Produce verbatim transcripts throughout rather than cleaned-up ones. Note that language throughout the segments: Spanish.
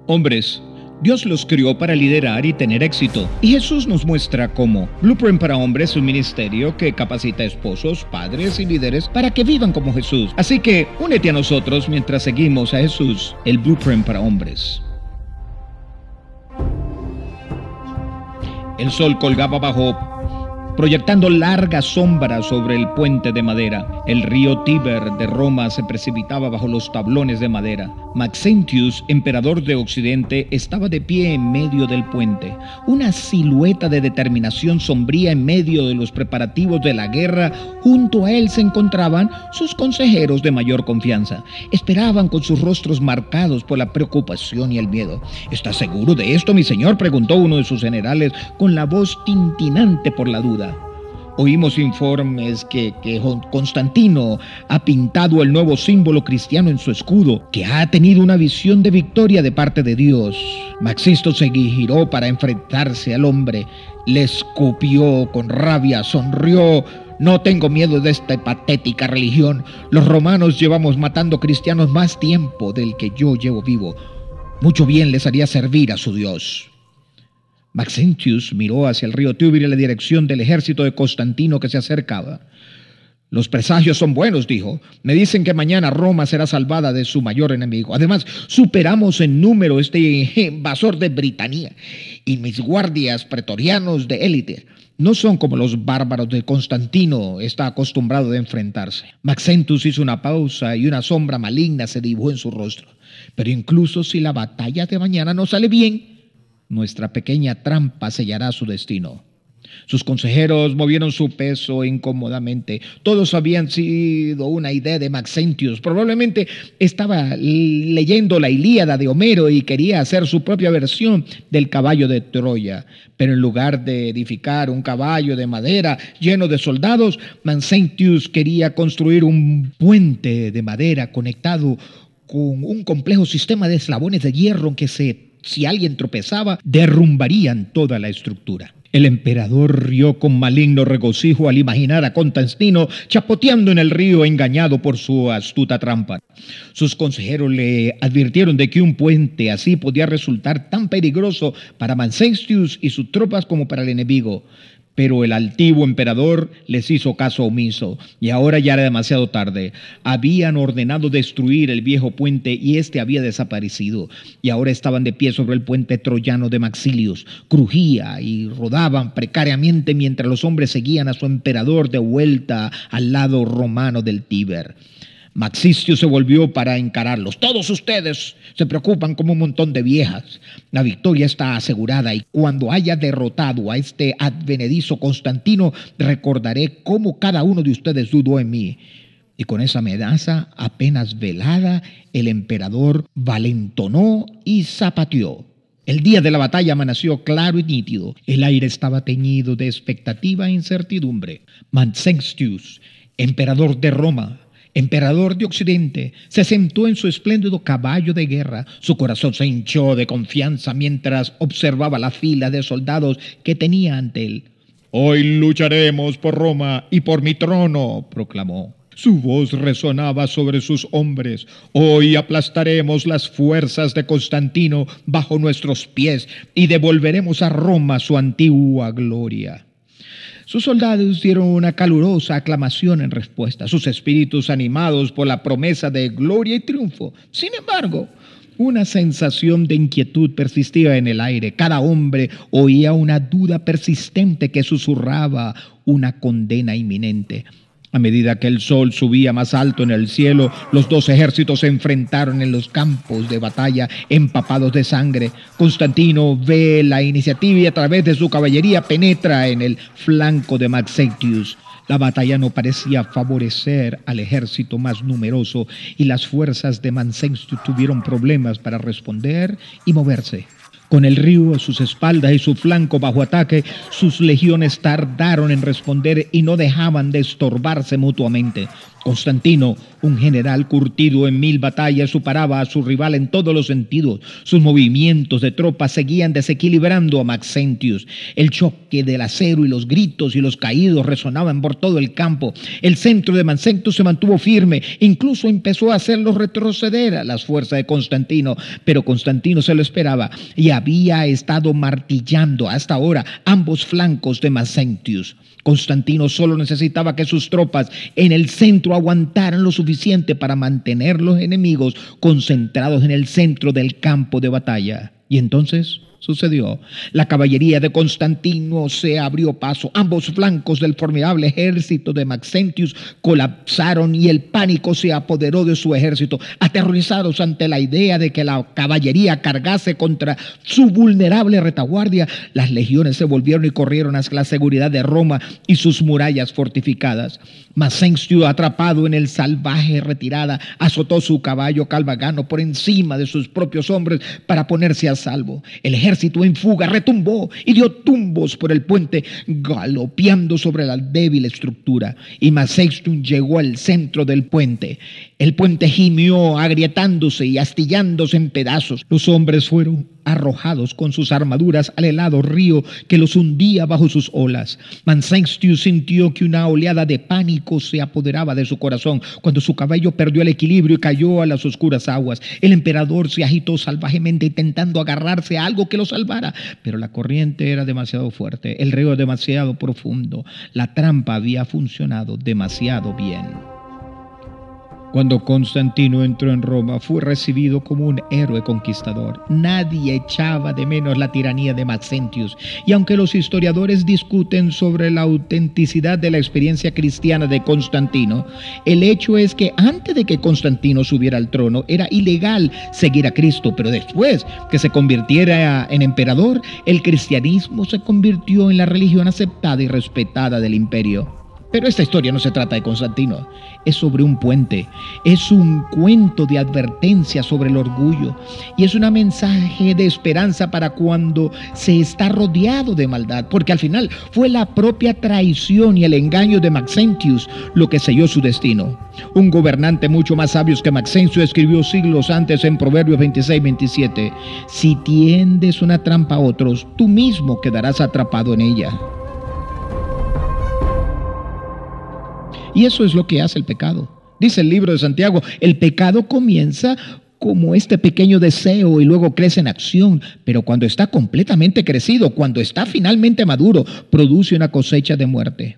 Hombres, Dios los crió para liderar y tener éxito. Y Jesús nos muestra cómo. Blueprint para Hombres es un ministerio que capacita a esposos, padres y líderes para que vivan como Jesús. Así que únete a nosotros mientras seguimos a Jesús, el Blueprint para Hombres. El sol colgaba bajo, proyectando largas sombras sobre el puente de madera. El río Tíber de Roma se precipitaba bajo los tablones de madera. Maxentius, emperador de Occidente, estaba de pie en medio del puente, una silueta de determinación sombría en medio de los preparativos de la guerra. Junto a él se encontraban sus consejeros de mayor confianza. Esperaban con sus rostros marcados por la preocupación y el miedo. ¿Está seguro de esto, mi señor?, preguntó uno de sus generales con la voz tintinante por la duda. Oímos informes que, que Constantino ha pintado el nuevo símbolo cristiano en su escudo, que ha tenido una visión de victoria de parte de Dios. Maxisto se giró para enfrentarse al hombre, le escupió con rabia, sonrió. No tengo miedo de esta patética religión. Los romanos llevamos matando cristianos más tiempo del que yo llevo vivo. Mucho bien les haría servir a su Dios. Maxentius miró hacia el río Tíber en la dirección del ejército de Constantino que se acercaba. Los presagios son buenos, dijo. Me dicen que mañana Roma será salvada de su mayor enemigo. Además, superamos en número este invasor de Britania, y mis guardias pretorianos de élite no son como los bárbaros de Constantino está acostumbrado a enfrentarse. Maxentius hizo una pausa y una sombra maligna se dibujó en su rostro. Pero incluso si la batalla de mañana no sale bien, nuestra pequeña trampa sellará su destino. Sus consejeros movieron su peso incómodamente. Todos habían sido una idea de Maxentius. Probablemente estaba leyendo la Ilíada de Homero y quería hacer su propia versión del caballo de Troya. Pero en lugar de edificar un caballo de madera lleno de soldados, Maxentius quería construir un puente de madera conectado con un complejo sistema de eslabones de hierro que se Si alguien tropezaba, derrumbarían toda la estructura. El emperador rió con maligno regocijo al imaginar a Constantino chapoteando en el río, engañado por su astuta trampa. Sus consejeros le advirtieron de que un puente así podía resultar tan peligroso para Maxentius y sus tropas como para el enemigo. Pero el altivo emperador les hizo caso omiso, y ahora ya era demasiado tarde. Habían ordenado destruir el viejo puente y este había desaparecido, y ahora estaban de pie sobre el puente troyano de Maxilius. Crujía y rodaban precariamente mientras los hombres seguían a su emperador de vuelta al lado romano del Tíber. Maxisto se volvió para encararlos. Todos ustedes se preocupan como un montón de viejas. La victoria está asegurada, y cuando haya derrotado a este advenedizo Constantino, recordaré cómo cada uno de ustedes dudó en mí. Y con esa amenaza apenas velada, el emperador valentonó y zapateó. El día de la batalla amaneció claro y nítido. El aire estaba teñido de expectativa e incertidumbre. Maxentius, emperador de Roma, emperador de Occidente, se sentó en su espléndido caballo de guerra. Su corazón se hinchó de confianza mientras observaba la fila de soldados que tenía ante él. «Hoy lucharemos por Roma y por mi trono», proclamó. Su voz resonaba sobre sus hombres. «Hoy aplastaremos las fuerzas de Constantino bajo nuestros pies y devolveremos a Roma su antigua gloria». Sus soldados dieron una calurosa aclamación en respuesta, sus espíritus animados por la promesa de gloria y triunfo. Sin embargo, una sensación de inquietud persistía en el aire. Cada hombre oía una duda persistente que susurraba una condena inminente. A medida que el sol subía más alto en el cielo, los dos ejércitos se enfrentaron en los campos de batalla empapados de sangre. Constantino ve la iniciativa y a través de su caballería penetra en el flanco de Maxentius. La batalla no parecía favorecer al ejército más numeroso y las fuerzas de Maxentius tuvieron problemas para responder y moverse. Con el río a sus espaldas y su flanco bajo ataque, sus legiones tardaron en responder y no dejaban de estorbarse mutuamente. Constantino, un general curtido en mil batallas, superaba a su rival en todos los sentidos. Sus movimientos de tropas seguían desequilibrando a Maxentius. El choque del acero y los gritos y los caídos resonaban por todo el campo. El centro de Maxentius se mantuvo firme, incluso empezó a hacerlos retroceder a las fuerzas de Constantino, pero Constantino se lo esperaba y había estado martillando hasta ahora ambos flancos de Maxentius. Constantino solo necesitaba que sus tropas en el centro aguantaran lo suficiente para mantener los enemigos concentrados en el centro del campo de batalla. Y entonces sucedió. La caballería de Constantino se abrió paso. Ambos flancos del formidable ejército de Maxentius colapsaron y el pánico se apoderó de su ejército. Aterrorizados ante la idea de que la caballería cargase contra su vulnerable retaguardia, las legiones se volvieron y corrieron hacia la seguridad de Roma y sus murallas fortificadas. Maxentius, atrapado en el salvaje retirada, azotó su caballo calvagano por encima de sus propios hombres para ponerse a salvo. El ejército en fuga retumbó y dio tumbos por el puente, galopeando sobre la débil estructura, y Maxentius llegó al centro del puente. El puente gimió, agrietándose y astillándose en pedazos. Los hombres fueron arrojados con sus armaduras al helado río que los hundía bajo sus olas. Maxentius sintió que una oleada de pánico se apoderaba de su corazón cuando su caballo perdió el equilibrio y cayó a las oscuras aguas. El emperador se agitó salvajemente intentando agarrarse a algo que lo salvara, pero la corriente era demasiado fuerte, el río demasiado profundo. La trampa había funcionado demasiado bien. Cuando Constantino entró en Roma, fue recibido como un héroe conquistador. Nadie echaba de menos la tiranía de Maxentius, y aunque los historiadores discuten sobre la autenticidad de la experiencia cristiana de Constantino, el hecho es que antes de que Constantino subiera al trono, era ilegal seguir a Cristo, pero después que se convirtiera en emperador, el cristianismo se convirtió en la religión aceptada y respetada del imperio. Pero esta historia no se trata de Constantino, es sobre un puente, es un cuento de advertencia sobre el orgullo y es un mensaje de esperanza para cuando se está rodeado de maldad, porque al final fue la propia traición y el engaño de Maxentius lo que selló su destino. Un gobernante mucho más sabio que Maxentius escribió siglos antes en Proverbios veintiséis veintisiete: si tiendes una trampa a otros, tú mismo quedarás atrapado en ella. Y eso es lo que hace el pecado. Dice el libro de Santiago, el pecado comienza como este pequeño deseo y luego crece en acción, pero cuando está completamente crecido, cuando está finalmente maduro, produce una cosecha de muerte.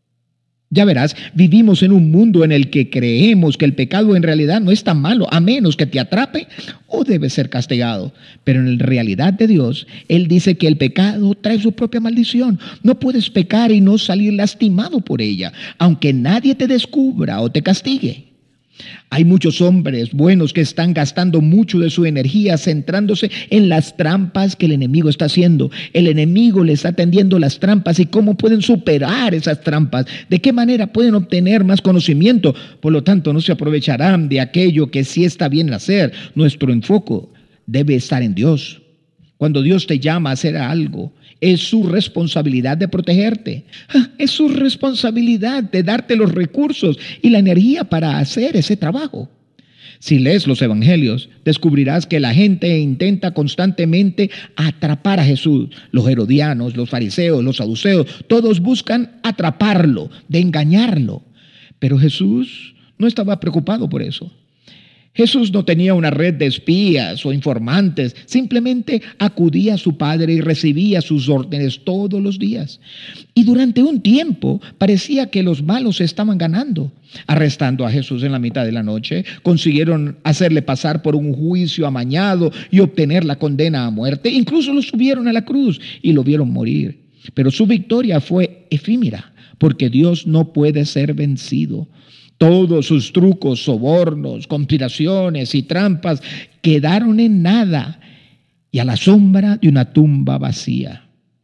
Ya verás, vivimos en un mundo en el que creemos que el pecado en realidad no es tan malo, a menos que te atrape o debe ser castigado. Pero en la realidad de Dios, Él dice que el pecado trae su propia maldición. No puedes pecar y no salir lastimado por ella, aunque nadie te descubra o te castigue. Hay muchos hombres buenos que están gastando mucho de su energía centrándose en las trampas que el enemigo está haciendo. El enemigo le está tendiendo las trampas y cómo pueden superar esas trampas, de qué manera pueden obtener más conocimiento. Por lo tanto, no se aprovecharán de aquello que sí está bien hacer. Nuestro enfoque debe estar en Dios. Cuando Dios te llama a hacer algo, es su responsabilidad de protegerte. Es su responsabilidad de darte los recursos y la energía para hacer ese trabajo. Si lees los evangelios, descubrirás que la gente intenta constantemente atrapar a Jesús. Los herodianos, los fariseos, los saduceos, todos buscan atraparlo, de engañarlo. Pero Jesús no estaba preocupado por eso. Jesús no tenía una red de espías o informantes, simplemente acudía a su Padre y recibía sus órdenes todos los días. Y durante un tiempo parecía que los malos estaban ganando. Arrestando a Jesús en la mitad de la noche, consiguieron hacerle pasar por un juicio amañado y obtener la condena a muerte. Incluso lo subieron a la cruz y lo vieron morir. Pero su victoria fue efímera, porque Dios no puede ser vencido. Todos sus trucos, sobornos, conspiraciones y trampas quedaron en nada y a la sombra de una tumba vacía.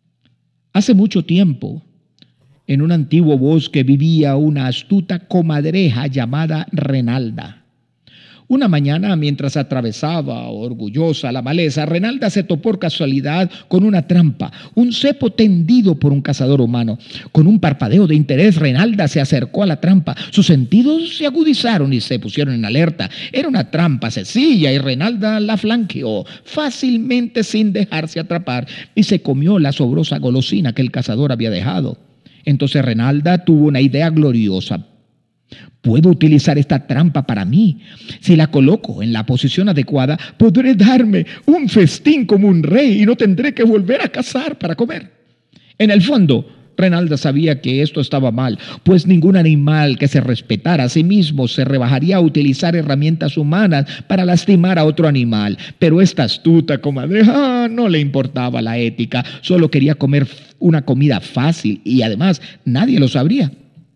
Hace mucho tiempo, en un antiguo bosque vivía una astuta comadreja llamada Renalda. Una mañana, mientras atravesaba orgullosa la maleza, Renalda se topó por casualidad con una trampa, un cepo tendido por un cazador humano. Con un parpadeo de interés, Renalda se acercó a la trampa. Sus sentidos se agudizaron y se pusieron en alerta. Era una trampa sencilla y Renalda la flanqueó fácilmente sin dejarse atrapar y se comió la sabrosa golosina que el cazador había dejado. Entonces Renalda tuvo una idea gloriosa. Puedo utilizar esta trampa para mí. Si la coloco en la posición adecuada, podré darme un festín como un rey y no tendré que volver a cazar para comer. En el fondo, Renalda sabía que esto estaba mal, pues ningún animal que se respetara a sí mismo se rebajaría a utilizar herramientas humanas para lastimar a otro animal. Pero esta astuta comadreja no le importaba la ética, solo quería comer una comida fácil y además nadie lo sabría.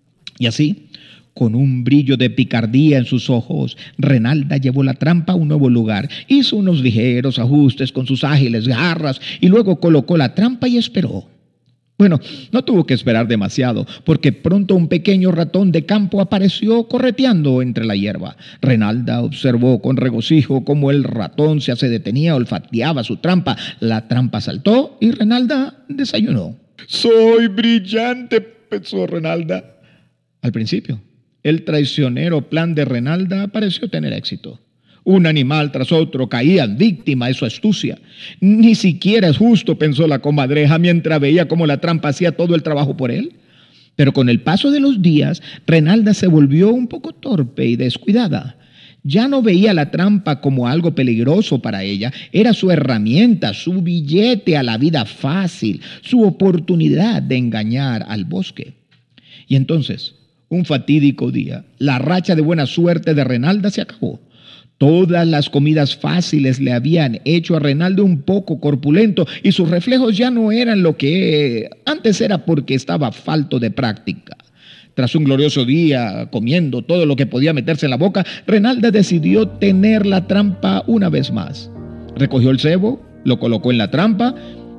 Y así, con un brillo de picardía en sus ojos, Renalda llevó la trampa a un nuevo lugar, hizo unos ligeros ajustes con sus ágiles garras y luego colocó la trampa y esperó. Bueno, no tuvo que esperar demasiado, porque pronto un pequeño ratón de campo apareció correteando entre la hierba. Renalda observó con regocijo cómo el ratón se detenía, olfateaba su trampa. La trampa saltó y Renalda desayunó. «Soy brillante», pensó Renalda. Al principio, el traicionero plan de Renalda pareció tener éxito. Un animal tras otro caían víctima de su astucia. Ni siquiera es justo, pensó la comadreja mientras veía cómo la trampa hacía todo el trabajo por él. Pero con el paso de los días, Renalda se volvió un poco torpe y descuidada. Ya no veía la trampa como algo peligroso para ella. Era su herramienta, su billete a la vida fácil, su oportunidad de engañar al bosque. Y entonces, un fatídico día, la racha de buena suerte de Renalda se acabó. Todas las comidas fáciles le habían hecho a Renalda un poco corpulento y sus reflejos ya no eran lo que antes era porque estaba falto de práctica. Tras un glorioso día comiendo todo lo que podía meterse en la boca, Renalda decidió tener la trampa una vez más. Recogió el cebo, lo colocó en la trampa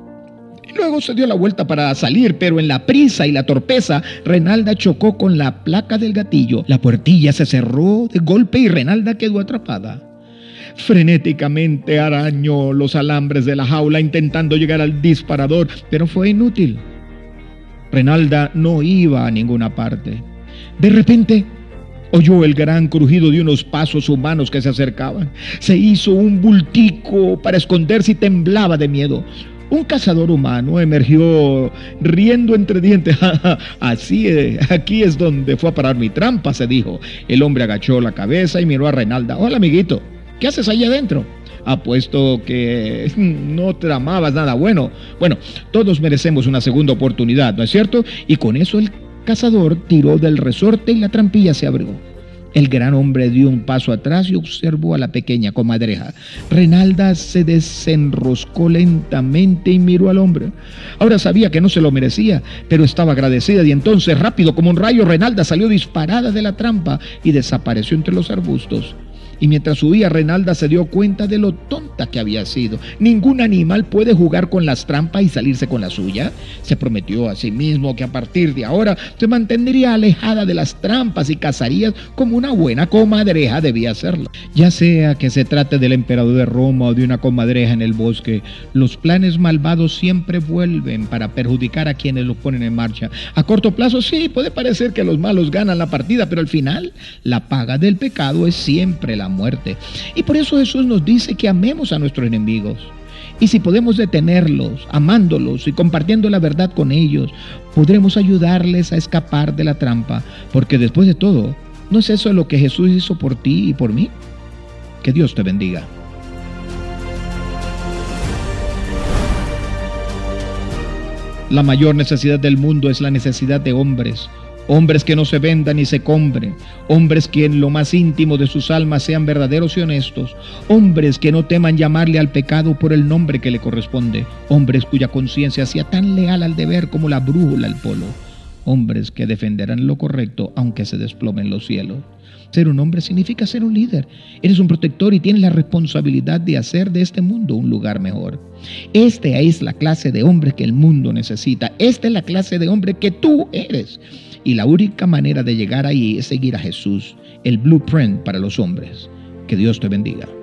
y luego se dio la vuelta para salir, pero en la prisa y la torpeza, Renalda chocó con la placa del gatillo. La puertilla se cerró de golpe y Renalda quedó atrapada. Frenéticamente arañó los alambres de la jaula intentando llegar al disparador, pero fue inútil. Renalda no iba a ninguna parte. De repente, oyó el gran crujido de unos pasos humanos que se acercaban. Se hizo un bultico para esconderse y temblaba de miedo. Un cazador humano emergió riendo entre dientes. Así es, aquí es donde fue a parar mi trampa, se dijo. El hombre agachó la cabeza y miró a Renalda. Hola, amiguito, ¿qué haces ahí adentro? Apuesto que no tramabas nada bueno. Bueno, todos merecemos una segunda oportunidad, ¿no es cierto? Y con eso el cazador tiró del resorte y la trampilla se abrió. El gran hombre dio un paso atrás y observó a la pequeña comadreja. Renalda se desenroscó lentamente y miró al hombre. Ahora sabía que no se lo merecía, pero estaba agradecida y entonces, rápido como un rayo, Renalda salió disparada de la trampa y desapareció entre los arbustos. Y mientras huía, Renalda se dio cuenta de lo tonta que había sido. Ningún animal puede jugar con las trampas y salirse con la suya. Se prometió a sí mismo que a partir de ahora se mantendría alejada de las trampas y cazaría como una buena comadreja debía hacerlo. Ya sea que se trate del emperador de Roma o de una comadreja en el bosque, los planes malvados siempre vuelven para perjudicar a quienes los ponen en marcha. A corto plazo sí, puede parecer que los malos ganan la partida, pero al final la paga del pecado es siempre la muerte. Y por eso Jesús nos dice que amemos a nuestros enemigos. Y si podemos detenerlos, amándolos y compartiendo la verdad con ellos, podremos ayudarles a escapar de la trampa, porque después de todo, ¿no es eso lo que Jesús hizo por ti y por mí? Que Dios te bendiga. La mayor necesidad del mundo es la necesidad de hombres. Hombres que no se vendan ni se compren, hombres que en lo más íntimo de sus almas sean verdaderos y honestos, hombres que no teman llamarle al pecado por el nombre que le corresponde, hombres cuya conciencia sea tan leal al deber como la brújula al polo, hombres que defenderán lo correcto aunque se desplomen los cielos. Ser un hombre significa ser un líder. Eres un protector y tienes la responsabilidad de hacer de este mundo un lugar mejor. Esta es la clase de hombre que el mundo necesita. Esta es la clase de hombre que tú eres. Y la única manera de llegar ahí es seguir a Jesús, el blueprint para los hombres. Que Dios te bendiga.